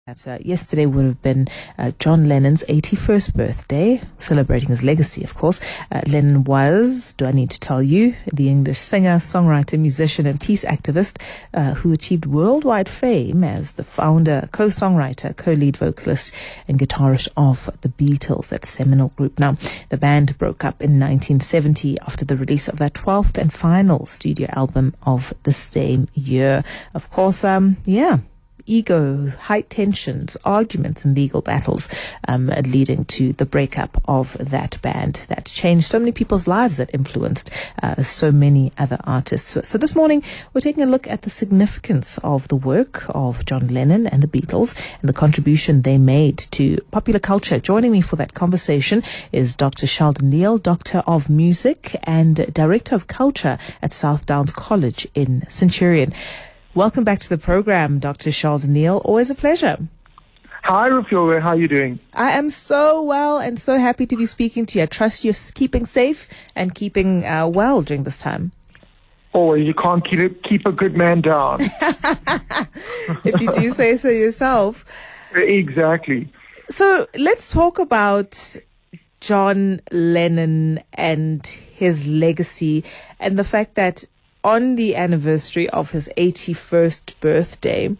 Yesterday would have been John Lennon's 81st birthday, celebrating his legacy, of course. Lennon was, do I need to tell you, the English singer, songwriter, musician, and peace activist who achieved worldwide fame as the founder, co-songwriter, co-lead vocalist, and guitarist of the Beatles, that seminal group. Now, the band broke up in 1970 after the release of their 12th and final studio album of the same year. Of course, ego, high tensions, arguments and legal battles leading to the breakup of that band that changed so many people's lives, that influenced so many other artists. So this morning we're taking a look at the significance of the work of John Lennon and the Beatles and the contribution they made to popular culture. Joining me for that conversation is Dr. Sheldon Neal, Doctor of Music and Director of Culture at South Downs College in Centurion. Welcome back to the program, Dr. Sheldon Neal. Always a pleasure. Hi, Rafil. How are you doing? I am so well and so happy to be speaking to you. I trust you're keeping safe and keeping well during this time. Always. You can't keep a good man down. If you do say so yourself. Exactly. So let's talk about John Lennon and his legacy and the fact that on the anniversary of his 81st birthday,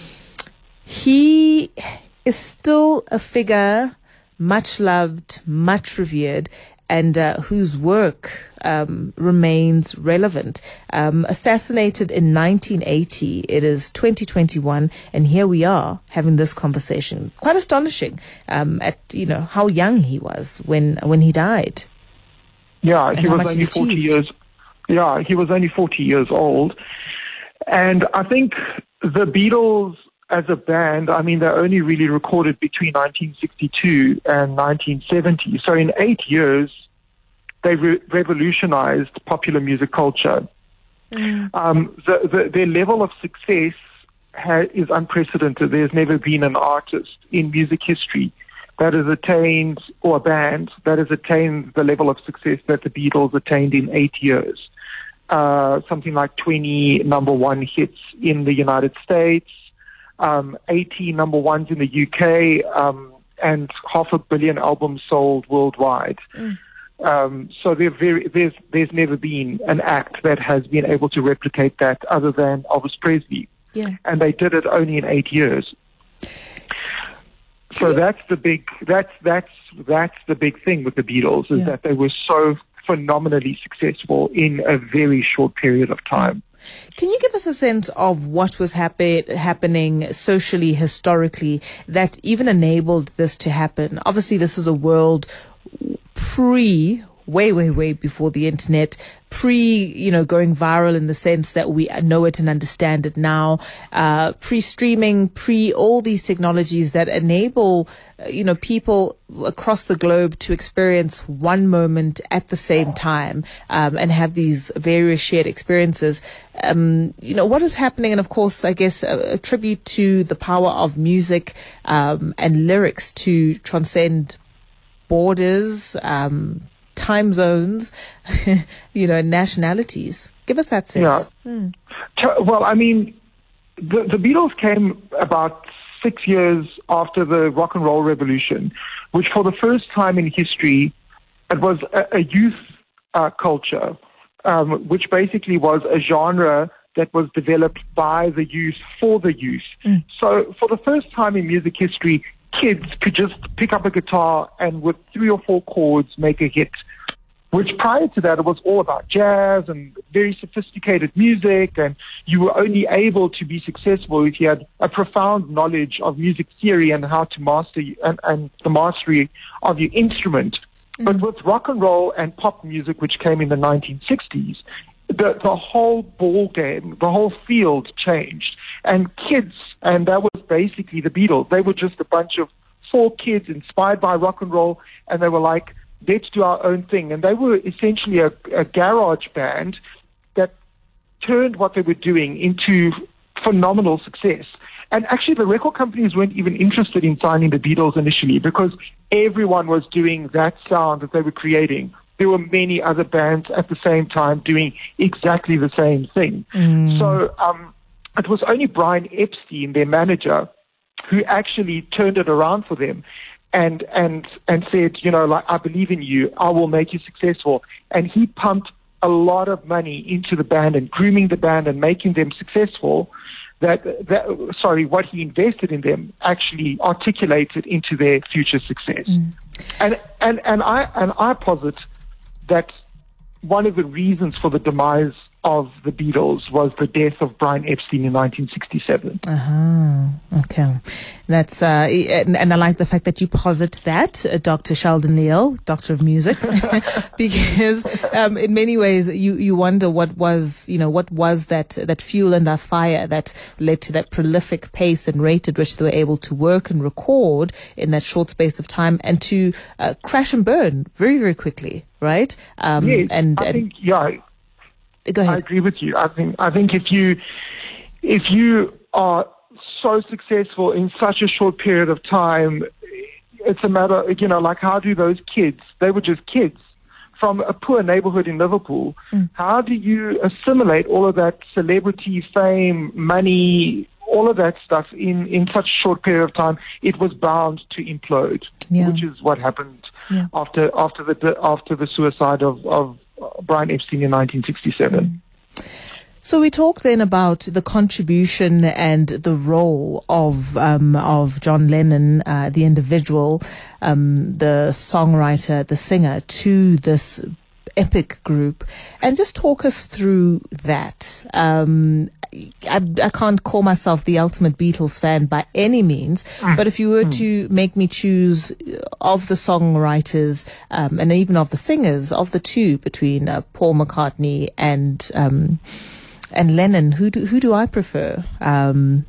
he is still a figure much loved, much revered, and whose work remains relevant. Assassinated in 1980, it is 2021, and here we are having this conversation. Quite astonishing at how young he was when he died. Yeah, he was only 40 years. Yeah, he was only 40 years old. And I think the Beatles as a band, they only really recorded between 1962 and 1970. So in 8 years, they revolutionized popular music culture. Their level of success is unprecedented. There's never been an artist in music history that has attained, or a band that has attained the level of success that the Beatles attained in 8 years. Something like 20 number one hits in the United States, 80 number ones in the UK, and 500 million albums sold worldwide. So there's never been an act that has been able to replicate that other than Elvis Presley. Yeah. And they did it only in 8 years. So that's the big thing with the Beatles, is that they were so phenomenally successful in a very short period of time. Can you give us a sense of what was happening socially, historically, that even enabled this to happen? Obviously, this is a world way before the internet, going viral in the sense that we know it and understand it now, pre-streaming, all these technologies that enable, people across the globe to experience one moment at the same time, and have these various shared experiences. What is happening? And of course, I guess a tribute to the power of music, and lyrics to transcend borders, time zones, nationalities. Give us that sense. Yeah. Well, the Beatles came about 6 years after the rock and roll revolution, which for the first time in history, it was a youth culture, which basically was a genre that was developed by the youth for the youth. So for the first time in music history, kids could just pick up a guitar and with 3 or 4 chords make a hit, which prior to that it was all about jazz and very sophisticated music, and you were only able to be successful if you had a profound knowledge of music theory and how to master and the mastery of your instrument. But with rock and roll and pop music, which came in the 1960s, the whole ball game, the whole field changed. And kids, and that was basically the Beatles. They were just a bunch of 4 kids inspired by rock and roll, and they were like, let's do our own thing. And they were essentially a garage band that turned what they were doing into phenomenal success. And actually, the record companies weren't even interested in signing the Beatles initially, because everyone was doing that sound that they were creating. There were many other bands at the same time doing exactly the same thing. So it was only Brian Epstein, their manager, who actually turned it around for them and said, like, I believe in you, I will make you successful. And he pumped a lot of money into the band and grooming the band and making them successful. What he invested in them actually articulated into their future success. And I posit that one of the reasons for the demise of the Beatles was the death of Brian Epstein in 1967. Okay. That's and I like the fact that you posit that, Dr. Sheldon Neal, Doctor of Music, because in many ways you wonder what was that fuel and that fire that led to that prolific pace and rate at which they were able to work and record in that short space of time and to crash and burn very, very quickly, right? Yes, I think, yeah. Go ahead. I agree with you. I think if you are so successful in such a short period of time, it's a matter, like, how do those kids, they were just kids from a poor neighborhood in Liverpool, how do you assimilate all of that celebrity, fame, money, all of that stuff in such a short period of time? It was bound to implode, which is what happened after the suicide of Brian Epstein in 1967. So we talk then about the contribution and the role of John Lennon, the individual, the songwriter, the singer, to this epic group, and just talk us through that. I can't call myself the ultimate Beatles fan by any means, but if you were to make me choose of the songwriters and even of the singers, of the two between Paul McCartney and Lennon, who do I prefer? Then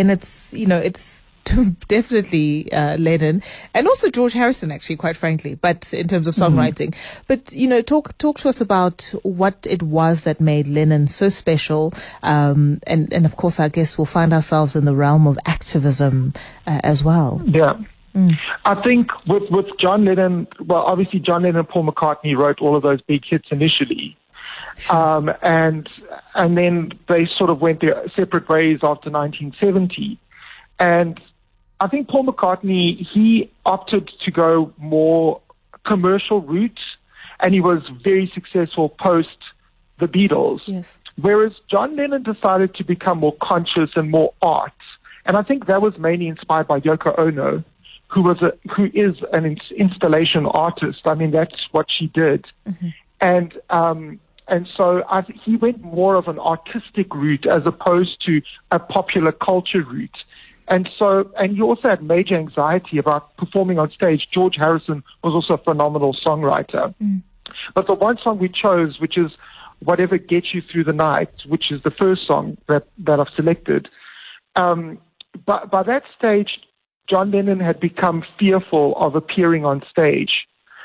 it's definitely Lennon, and also George Harrison, actually, quite frankly, but in terms of songwriting. But talk to us about what it was that made Lennon so special, and of course I guess we'll find ourselves in the realm of activism as well. I think with John Lennon, well, obviously John Lennon and Paul McCartney wrote all of those big hits initially. Sure. And then they sort of went their separate ways after 1970. And I think Paul McCartney, he opted to go more commercial route, and he was very successful post the Beatles. Yes. Whereas John Lennon decided to become more conscious and more art. And I think that was mainly inspired by Yoko Ono, who is an installation artist. I mean, that's what she did. And so he went more of an artistic route as opposed to a popular culture route. And he also had major anxiety about performing on stage. George Harrison was also a phenomenal songwriter. But the one song we chose, which is Whatever Gets You Through the Night, which is the first song that I've selected, but by that stage, John Lennon had become fearful of appearing on stage.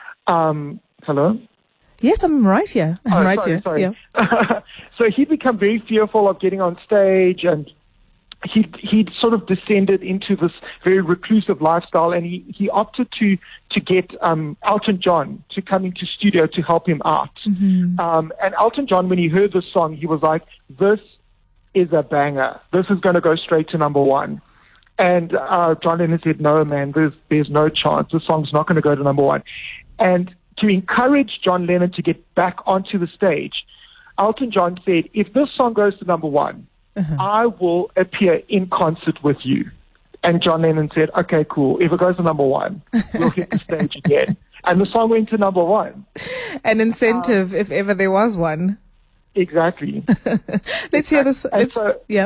Hello? Yes, I'm right here. Sorry. Yeah. So he'd become very fearful of getting on stage, and he'd sort of descended into this very reclusive lifestyle, and he opted to get Elton John to come into studio to help him out. And Elton John, when he heard this song, he was like, "This is a banger. This is going to go straight to number one." And John Lennon said, "No, man, there's no chance. This song's not going to go to number one." And to encourage John Lennon to get back onto the stage, Elton John said, "If this song goes to number one, I will appear in concert with you." And John Lennon said, "Okay, cool. If it goes to number one, we'll hit the stage again." And the song went to number one. An incentive, if ever there was one. Exactly. Let's hear this. Let's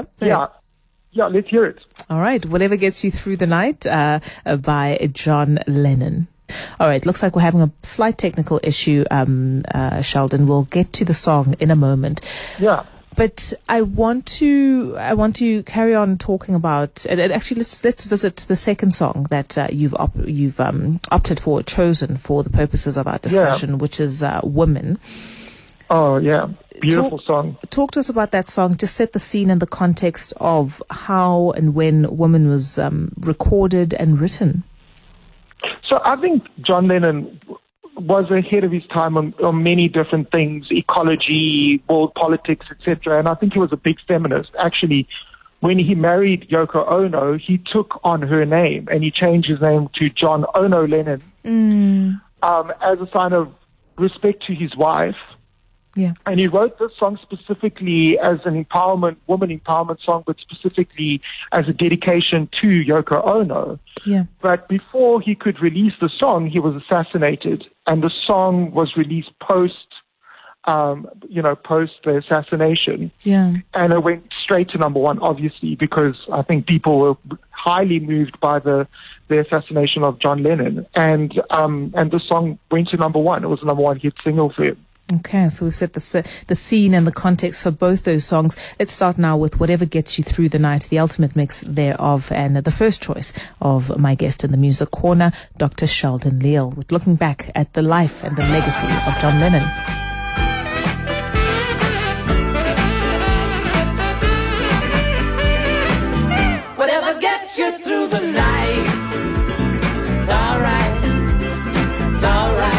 hear it. All right. Whatever Gets You Through the Night by John Lennon. All right, looks like we're having a slight technical issue, Sheldon. We'll get to the song in a moment. Yeah. But I want to carry on talking about, and actually let's visit the second song that you've opted for, chosen for the purposes of our discussion, which is Women. Oh yeah, beautiful song. Talk to us about that song. Just set the scene and the context of how and when Women was recorded and written. So I think John Lennon was ahead of his time on many different things, ecology, world politics, etc. And I think he was a big feminist. Actually, when he married Yoko Ono, he took on her name and he changed his name to John Ono Lennon as a sign of respect to his wife. Yeah. And he wrote this song specifically as an woman empowerment song, but specifically as a dedication to Yoko Ono. Yeah. But before he could release the song, he was assassinated, and the song was released post the assassination. Yeah. And it went straight to number one, obviously, because I think people were highly moved by the assassination of John Lennon. And the song went to number one. It was the number one hit single for him. Okay, so we've set the scene and the context for both those songs. Let's start now with Whatever Gets You Through the Night, the ultimate mix thereof, and the first choice of my guest in the Music Corner, Dr. Sheldon Leal, with looking back at the life and the legacy of John Lennon. Whatever gets you through the night, it's alright, it's alright.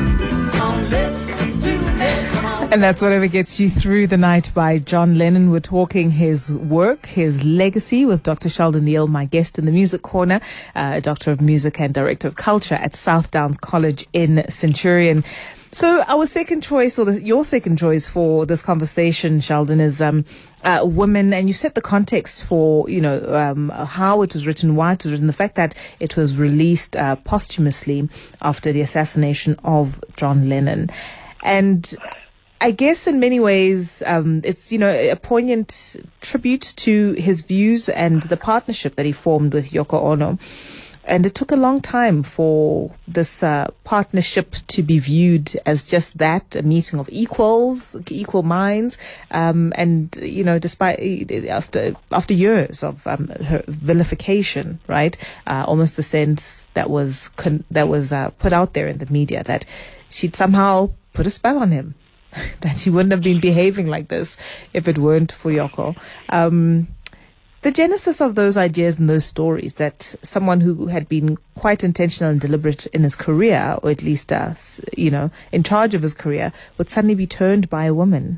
And that's Whatever Gets You Through the Night by John Lennon. We're talking his work, his legacy with Dr. Sheldon Leal, my guest in the Music Corner, Doctor of Music and Director of Culture at South Downs College in Centurion. So our second choice, or your second choice for this conversation, Sheldon, is women, and you set the context for, how it was written, why it was written, the fact that it was released posthumously after the assassination of John Lennon. And I guess in many ways, it's, a poignant tribute to his views and the partnership that he formed with Yoko Ono. And it took a long time for this partnership to be viewed as just that, a meeting of equal minds. Despite after years of her vilification, right? Almost a sense that was put out there in the media that she'd somehow put a spell on him, that he wouldn't have been behaving like this if it weren't for Yoko. The genesis of those ideas and those stories, that someone who had been quite intentional and deliberate in his career, or at least, in charge of his career, would suddenly be turned by a woman.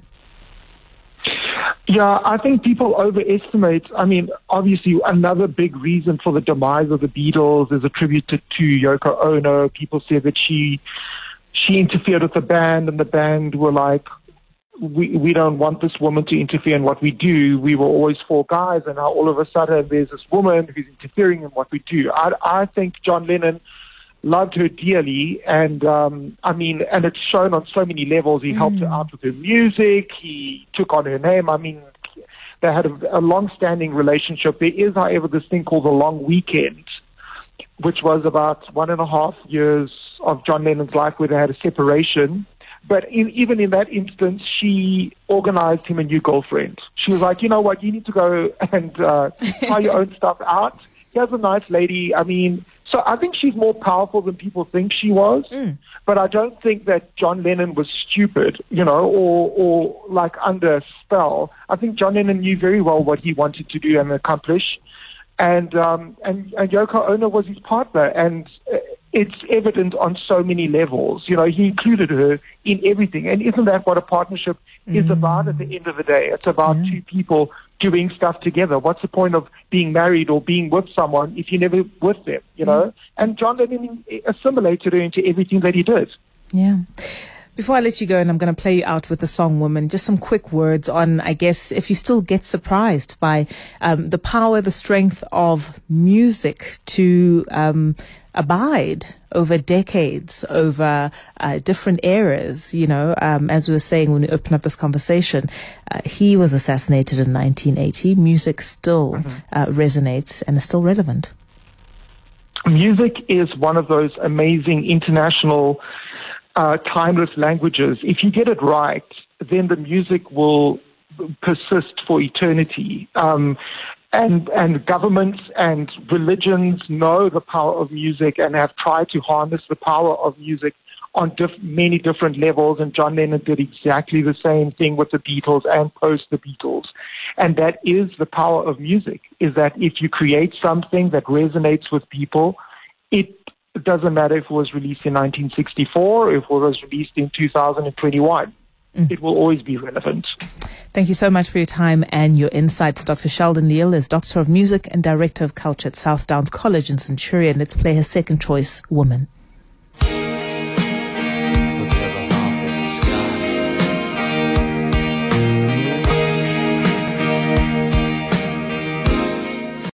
Yeah, I think people overestimate. I mean, obviously, another big reason for the demise of the Beatles is attributed to Yoko Ono. People say that she interfered with the band, and the band were like, we don't want this woman to interfere in what we do. We were always four guys, and now all of a sudden there's this woman who's interfering in what we do. I think John Lennon loved her dearly, and and it's shown on so many levels. He helped her out with her music. He took on her name. I mean, they had a long-standing relationship. There is, however, this thing called the Long Weekend, which was about 1.5 years of John Lennon's life where they had a separation. But even in that instance, she organized him a new girlfriend. She was like, you know what, you need to go and try your own stuff out. Here's a nice lady. I mean, so I think she's more powerful than people think she was. But I don't think that John Lennon was stupid, or like under a spell. I think John Lennon knew very well what he wanted to do and accomplish. And Yoko Ono was his partner, and it's evident on so many levels. He included her in everything. And isn't that what a partnership is about at the end of the day? It's about two people doing stuff together. What's the point of being married or being with someone if you're never with them, And John Lennon assimilated her into everything that he did. Yeah. Before I let you go, and I'm going to play you out with the song Woman, just some quick words on, I guess, if you still get surprised by the power, the strength of music to abide over decades, over different eras. As we were saying when we opened up this conversation, he was assassinated in 1980. Music still resonates and is still relevant. Music is one of those amazing international timeless languages. If you get it right, then the music will persist for eternity. And governments and religions know the power of music and have tried to harness the power of music on many different levels. And John Lennon did exactly the same thing with the Beatles and post the Beatles. And that is the power of music, is that if you create something that resonates with people, it doesn't matter if it was released in 1964 or if it was released in 2021. it will always be relevant. Thank you so much for your time and your insights. Dr. Sheldon Neal is Doctor of Music and Director of Culture at South Downs College in Centurion. Let's play her second choice, Woman.